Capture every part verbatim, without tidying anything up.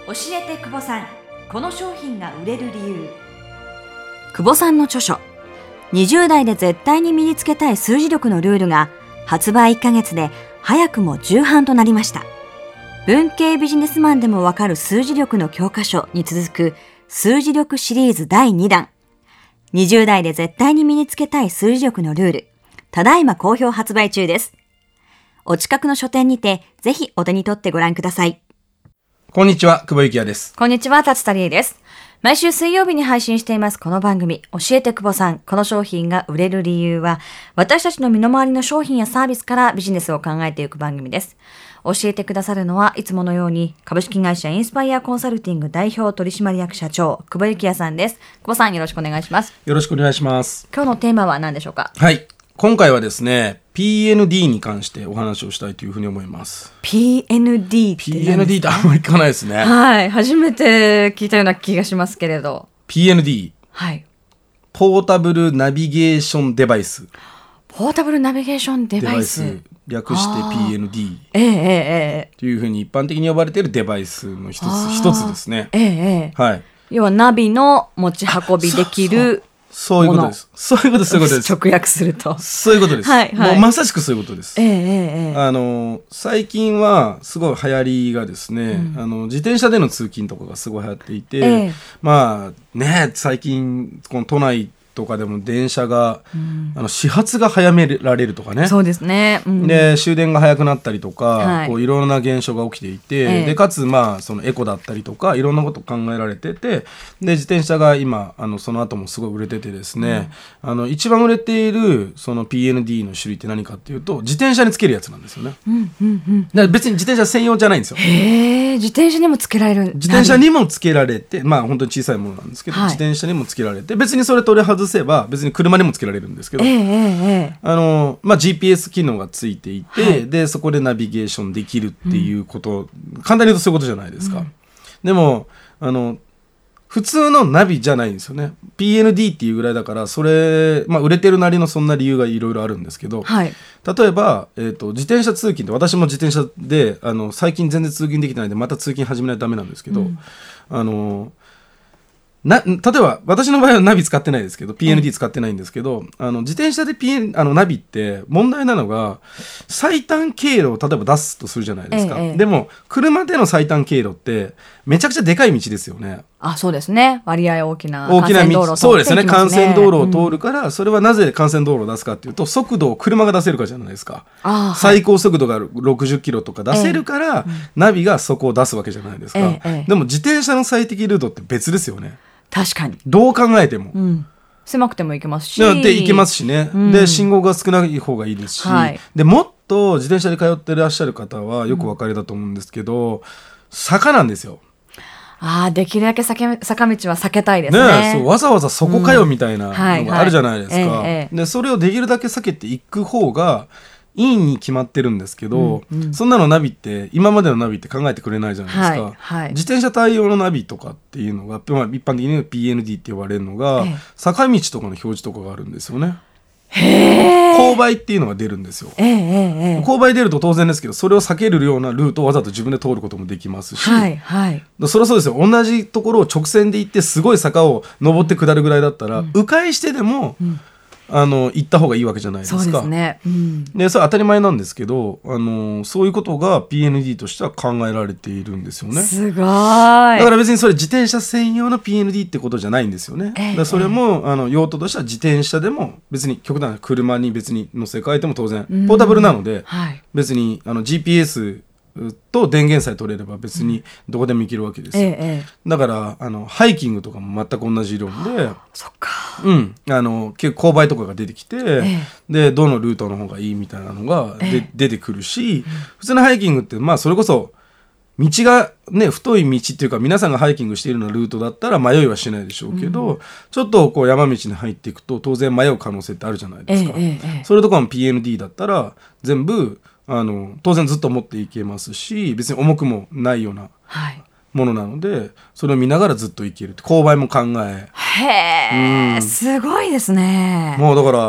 教えて久保さん、この商品が売れる理由。 久保さんの著書、にじゅう代で絶対に身につけたい数字力のルールが発売いっかげつで早くも重版となりました。文系ビジネスマンでもわかる数字力の教科書に続く数字力シリーズだいにだん。にじゅう代で絶対に身につけたい数字力のルール、ただいま好評発売中です。お近くの書店にてぜひお手に取ってご覧ください。 こんにちは、久保幸也です。 こんにちは、辰田理恵です。毎週水曜日に配信していますこの番組、教えて久保さん、この商品が売れる理由は、私たちの身の回りの商品やサービスからビジネスを考えていく番組です。教えてくださるのはいつものように株式会社インスパイアコンサルティング代表取締役社長、久保幸也さんです。久保さん、よろしくお願いします。 よろしくお願いします。 今日のテーマは何でしょうか？ はい。今回はですね、ピーエヌディー に関してお話をしたいというふうに思います。 ピーエヌディー ってピーエヌディー ってあんまり聞かないですね。 はい。初めて聞いたような気がしますけれど。 ピーエヌディー。 はい。 ポータブルナビゲーションデバイス。 ポータブルナビゲーションデバイス。 デバイス略して ピーエヌディー。 ええええというふうに一般的に呼ばれているデバイスの一つ、一つですね。 ええええはい。 要はナビの持ち運びできる。 そういうことです。そういうことです。そういうことです。 直訳すると。 そういうことです。 はいはい、 もうまさしくそういうことです。 ええええ、 あの最近はすごい流行りがですね、うん、あの自転車での通勤とかがすごい流行っていて、ええ、まあね、最近この都内とかでも電車が、うん、あの始発が早められるとかね。 そうですね、うん、 で終電が早くなったりとか、 はい、 こういろんな現象が起きていて、ええ、でかつまあそのエコだったりとかいろんなこと考えられてて、で自転車が今あのその後もすごい売れててですね、うん、あの一番売れているその ピーエヌディー の種類って何かっていうと、自転車につけるやつなんですよね。 うんうんうん、 だから別に自転車専用じゃないんですよ。 へー、自転車にもつけられる。 自転車にもつけられて、まあ本当に小さいものなんですけど、はい、自転車にもつけられて、別にそれ取り外せば別に車にもつけられるんですけど、 えーえー、 あのまあ、ジーピーエス 機能がついていて、はい、でそこでナビゲーションできるっていうこと、うん、簡単に言うとそういうことじゃないですか、うん、でもあの普通のナビじゃないんですよね。 ピーエヌディー っていうぐらいだから、それ、まあ、売れてるなりのそんな理由がいろいろあるんですけど、はい、例えば、えーと、自転車通勤って、私も自転車であの最近全然通勤できてないんでまた通勤始めないとダメなんですけど、うん、あのな例えば私の場合はナビ使ってないですけど ピーエヌディー 使ってないんですけど、うん、あの自転車で、P、あのナビって問題なのが最短経路を例えば出すとするじゃないですか、ええ、でも車での最短経路ってめちゃくちゃでかい道ですよね。 あ、そうですね。割合大きな大きな道、 幹線道路を通っていきますね。 そうですね。幹線道路を通るから、うん、それはなぜ幹線道路を出すかっていうと、速度を車が出せるかじゃないですか。あ、最高速度がろくじゅっキロとか出せるから、ええ、ナビがそこを出すわけじゃないですか、ええ、でも自転車の最適ルートって別ですよね。 確かにどう考えても、うん、 狭くても行けますし、 で行けますしね、うん、で信号が少ない方がいいですし、はい、でもっと自転車で通ってらっしゃる方はよくお分かりだと思うんですけど、うん、坂なんですよ。 ああ、できるだけ坂道は避けたいです ね, ね。そうわざわざそこかよみたいなのがあるじゃないですか、 うんはいはいええ、 でそれをできるだけ避けていく方がいいに決まってるんですけど、うんうん、そんなのナビって今までのナビって考えてくれないじゃないですか、はいはい、自転車対応のナビとかっていうのが、まあ、一般的に ピーエヌディー って呼ばれるのが、ええ、坂道とかの表示とかがあるんですよね。 へー、 勾配っていうのが出るんですよ、ええええ、勾配出ると当然ですけど、それを避けるようなルートをわざと自分で通ることもできますし、はいはい、そりゃそうですよ。同じところを直線で行ってすごい坂を登って下るぐらいだったら、うん、迂回してでも、うん、あの行った方がいいわけじゃないですか。 そうですね、うん、 でそれは当たり前なんですけど、あのそういうことが ピーエヌディー としては考えられているんですよね。 すごい。だから別にそれ自転車専用の ピーエヌディー ってことじゃないんですよね、ええ、だからそれもあの用途としては自転車でも別に極端な車に別に乗せ替えても当然ポータブルなので、はい、別にあの ジーピーエスと電源さえ取れれば別にどこでも行けるわけですよ、うんええ、だからあのハイキングとかも全く同じ理論で、 そっか、 うん、あの結構勾配とかが出てきて、ええ、でどのルートの方がいいみたいなのがで、ええ、出てくるし、うん、普通のハイキングって、まあ、それこそ道が、ね、太い道っていうか皆さんがハイキングしているようなルートだったら迷いはしないでしょうけど、うん、ちょっとこう山道に入っていくと当然迷う可能性ってあるじゃないですか、ええ、それとかも ピーエヌディー だったら全部あの当然ずっと持っていけますし、別に重くもないようなものなので、はい、それを見ながらずっといけるって、勾配も考え、 へー、うん、すごいですね。 もうだから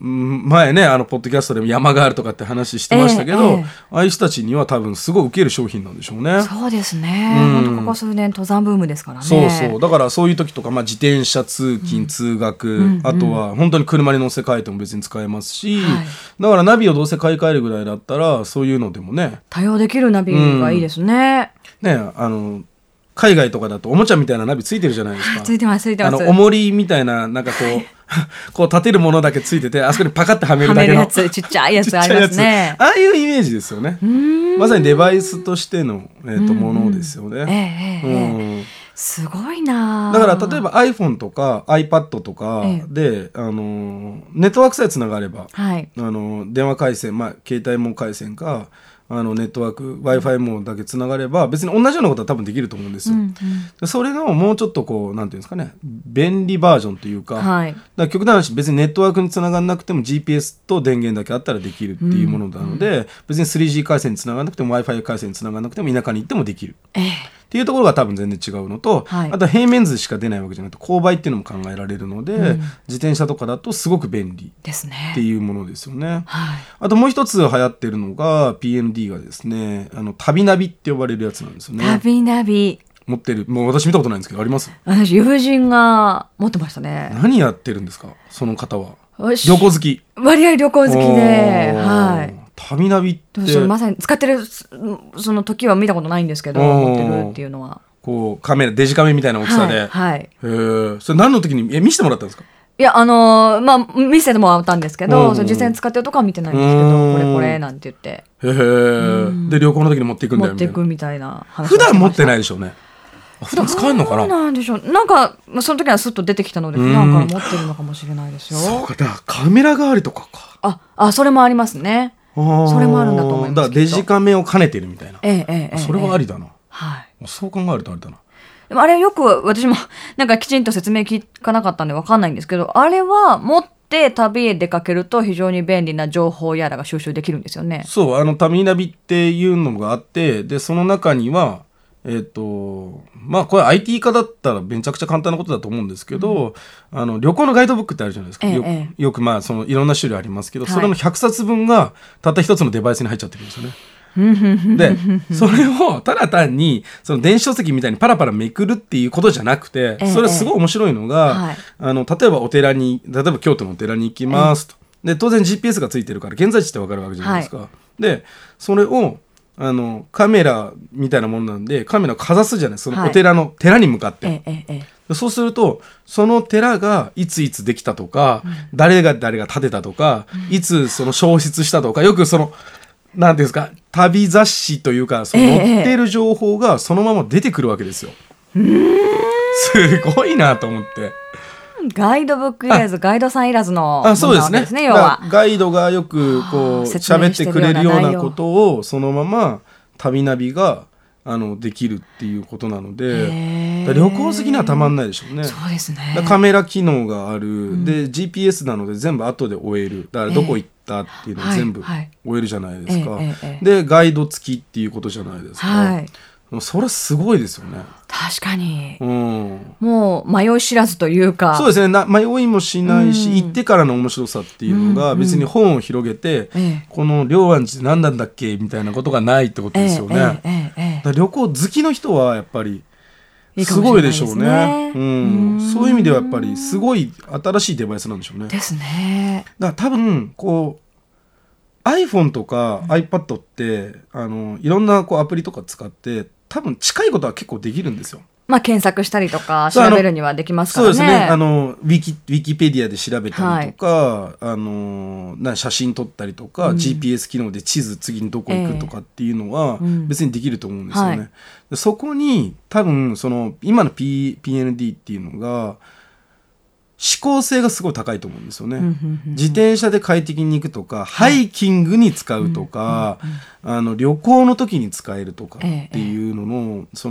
うん前ねあのポッドキャストでも山があるとかって話してましたけど、 ええええああいう人たちには多分すごい受ける商品なんでしょうね。 そうですね、 うん本当ここ数年登山ブームですからね。 そうそうだからそういう時とか、まあ、自転車通勤、通学、あとは本当に車に乗せ替えても別に使えますし、 はいだからナビをどうせ買い替えるぐらいだったらそういうのでもね多用できるナビがいいですね、 ねあの海外とかだとおもちゃみたいなナビついてるじゃないですか。 ついてますついてます。 あの重りみたいななんかこうこう立てるものだけついててあそこにパカッてはめるはめるだけのやつちっちゃいやつありますね。 ああいうイメージですよね。まさにデバイスとしての、えー、とものですよね。 ええええええうんすごいな。 だから例えば iPhone とか iPad とかえで、あのネットワークさえつながれば、 はいあの電話回線、まあ、携帯も回線かあのネットワーク Wi-Fi もだけつながれば別に同じようなことは多分できると思うんですよ。 うんうんでそれのもうちょっとこうなんていうんですかね便利バージョンというか、 はいだから極端な話別にネットワークにつながらなくても ジーピーエス と電源だけあったらできるっていうものなので、別に スリージー 回線につながらなくても Wi-Fi 回線につながらなくても田舎に行ってもできるええっていうところが多分全然違うのと、 はいあとは平面図しか出ないわけじゃなくて勾配っていうのも考えられるので、 うん自転車とかだとすごく便利ですねっていうものですよね。 はいあともう一つ流行ってるのが ピーエヌディー がですねあの旅ナビって呼ばれるやつなんですよね。 旅ナビ持ってるもう私見たことないんですけどあります？ 私友人が持ってましたね。 何やってるんですかその方は。 よし旅行好き。 割合旅行好きで、 おーはい。 旅ナビってでもそのまさに使ってるその時は見たことないんですけど、 おー持ってるっていうのは。 こうカメラデジカメみたいな大きさで、 はい。はい、 へえそれ何の時にえ見せてもらったんですか？ いやあのーまあ見せてもらったんですけおど、 ーその実際に使ってるとこは見てないんですけうど、 んこれこれなんて言ってへえで旅行の時に持っていくんだよみたいな。 持っていくみたいな話。 普段持ってないい。 でしょうね。あ普段使えるのかな？ そうなんでしょう。なんかまあその時はスッと出てきたので普段から持ってるのかもしれないですよ。 そうかだからカメラ代わりとかか。 ああそれもありますね。 そそれもあるんだと思いますだからデジカメを兼ねてるみたいな。 ええええええそれはありだな。 はい。 そう考えるとあれだな。 でもあれよく私もなんかきちんと説明聞かなかったんで分かんないんですけど、あれは持って旅へ出かけると非常に便利な情報やらが収集できるんですよね。 そうあの旅ナビっていうのがあってでその中にはえっ、とまあこれ アイティー 化だったらめちゃくちゃ簡単なことだと思うんですけど、うん、あの旅行のガイドブックってあるじゃないですか、 ええよ, ええよくまあそのいろんな種類ありますけど、 はいそれのひゃくさつぶんがたった一つのデバイスに入っちゃってるんですよね。でそれをただ単にその電子書籍みたいにパラパラめくるっていうことじゃなくて、 ええそれすごい面白いのが、 はいあの例えばお寺に例えば京都のお寺に行きますと、で当然 ジーピーエス がついてるから現在地って分かるわけじゃないですか、でそれをあのカメラみたいなものなんでカメラをかざすじゃないですかそのお寺の、寺に向かって、 ええええでそうするとその寺がいついつできたとか、誰が誰が建てたとか、いつその消失したとかよくそのなんていうんですか旅雑誌というかその載ってる情報がそのまま出てくるわけですよ。すごいなと思って。 ガイドブックいらずガイドさんいらずのあそうですねものなわけですね要はだからガイドがよくこうはあ説明喋ってくれるようなしてるような内容ことをそのまま旅ナビがあのできるっていうことなのでへーだから旅行好きにはたまんないでしょうね。 そうですねだからカメラ機能がある、で ジーピーエス なので全部後で終えるだからどこ行ったっていうのを全部はいはい終えるじゃないですか、 ええええでガイド付きっていうことじゃないですか、 はいそれすごいですよね。 確かにうんもう迷い知らずというかそうですねな迷いもしないし、 うん行ってからの面白さっていうのがうん別に本を広げて、 ええこの龍安寺って何なんだっけみたいなことがないってことですよね、 ええええええだから旅行好きの人はやっぱりいいかすごいもしれないですでしょうねねうんうんそういう意味ではやっぱりすごい新しいデバイスなんでしょうね。だかですねら多分こう iPhone とか iPad ってあのいろんなこうアプリとか使って多分近いことは結構できるんですよ。 まあ検索したりとかそうあの調べるにはできますからね。 そうですねあのウィキ、ウィキペディアで調べたりとか、あのな写真撮ったりとか、 うんジーピーエス 機能で地図次にどこ行くとかっていうのはええうん別にできると思うんですよね、 はいでそこに多分その今の、P、ピーエヌディー っていうのが指向性がすごい高いと思うんですよね、 うんうんうんうん自転車で快適に行くとか、ハイキングに使うとか、あの旅行の時に使えるとかっていうのの、その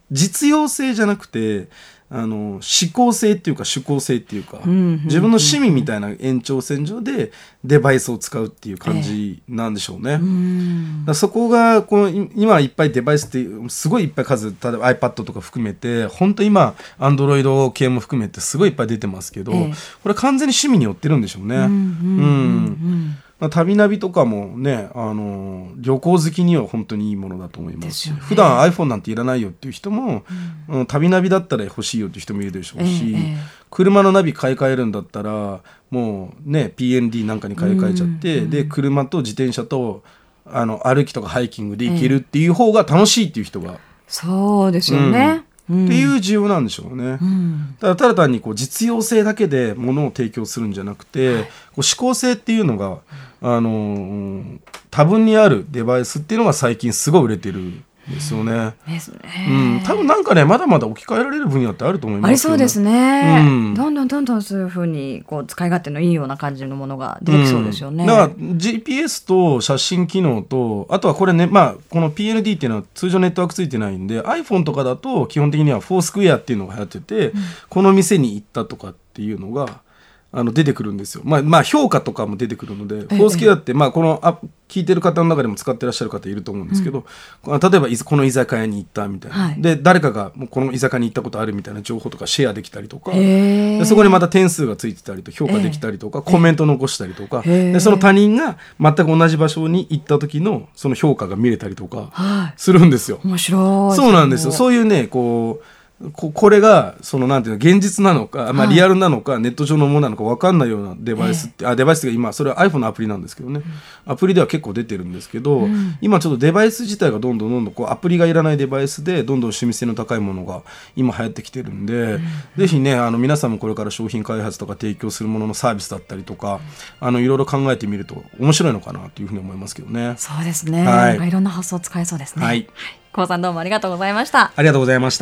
実用性じゃなくてあの思考性っていうか主向性っていうか、 うんうんうん、 自分の趣味みたいな延長線上でデバイスを使うっていう感じなんでしょうね、えー、うんだそこがこの今いっぱいデバイスってすごいいっぱい数、例えば iPad とか含めて本当今 Android 系も含めてすごいいっぱい出てますけど、えー、これ完全に趣味によってるんでしょうね。うんうんうんうんまあ、旅ナビとかもね、あの旅行好きには本当にいいものだと思いますし、ね、普段 iPhone なんていらないよっていう人も、うん、旅ナビだったら欲しいよっていう人もいるでしょうし、えー、車のナビ買い替えるんだったらもうね ピーエヌディー なんかに買い替えちゃって、うん、で車と自転車とあの歩きとかハイキングで行けるっていう方が楽しいっていう人が、 えー、そうですよね、うんっていう需要なんでしょうね、うん、だからただ単にこう実用性だけで物を提供するんじゃなくて、はい、こう思考性っていうのが、あのー、多分にあるデバイスっていうのが最近すごい売れてるんですよね、うんですね、うん、多分なんかねまだまだ置き換えられる分野ってあると思いますけど、ね、 ありそうですね、 うん、 どんどんどんどんそういう風にこう使い勝手のいいような感じのものが出てきそうですよね、 うん、だから ジーピーエス と写真機能とあとはこれね、まあ、この ピーエヌディー っていうのは通常ネットワークついてないんで iPhone とかだと基本的にはフォースクエアっていうのが流行ってて、うん、この店に行ったとかっていうのがあの出てくるんですよ、まあ、まあ評価とかも出てくるので、ええ、フォースキュアって、まあ、このあ聞いてる方の中でも使ってらっしゃる方いると思うんですけど、うん、例えばこの居酒屋に行ったみたいな、はい、で誰かがもうこの居酒屋に行ったことあるみたいな情報とかシェアできたりとか、でそこにまた点数がついてたりと評価できたりとか、コメント残したりとか、でその他人が全く同じ場所に行った時のその評価が見れたりとかするんですよ、はい、 面白い。 そうなんですよ。そういうねこうこ, これがそのなんていうの現実なのか、まあ、リアルなのか、はい、ネット上のものなのか分かんないようなデバイスって、えー、あデバイスが今それは iPhone のアプリなんですけどね、うん、アプリでは結構出てるんですけど、うん、今ちょっとデバイス自体がどんどんどんどんこうアプリがいらないデバイスでどんどん趣味性の高いものが今流行ってきてるんで、うん、ぜひねあの皆さんもこれから商品開発とか提供するもののサービスだったりとか、うん、あのいろいろ考えてみると面白いのかなというふうに思いますけどね。 そうですね、はい、いろんな発想使えそうですね。はい、コウさんどうもありがとうございました。 ありがとうございました。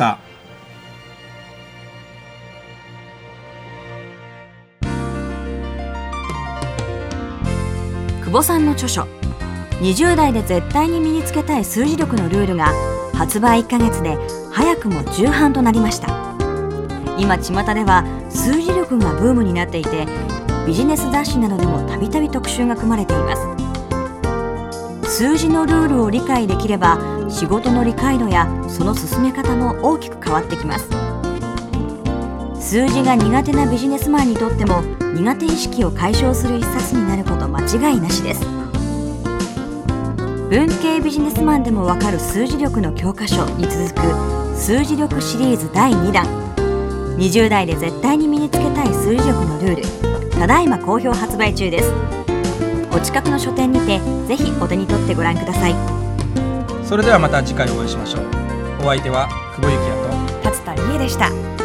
久保さんの著書にじゅう代で絶対に身につけたい数字力のルールが発売いっかげつで早くも重版となりました。今巷では数字力がブームになっていてビジネス雑誌などでもたびたび特集が組まれています。数字のルールを理解できれば仕事の理解度やその進め方も大きく変わってきます。数字が苦手なビジネスマンにとっても苦手意識を解消する一冊になること間違いなしです。文系ビジネスマンでもわかる数字力の教科書に続く数字力シリーズだいにだん、にじゅう代で絶対に身につけたい数字力のルール、ただいま好評発売中です。お近くの書店にてぜひお手に取ってご覧ください。 それではまた次回お会いしましょう。お相手は久保幸也と勝田理恵でした。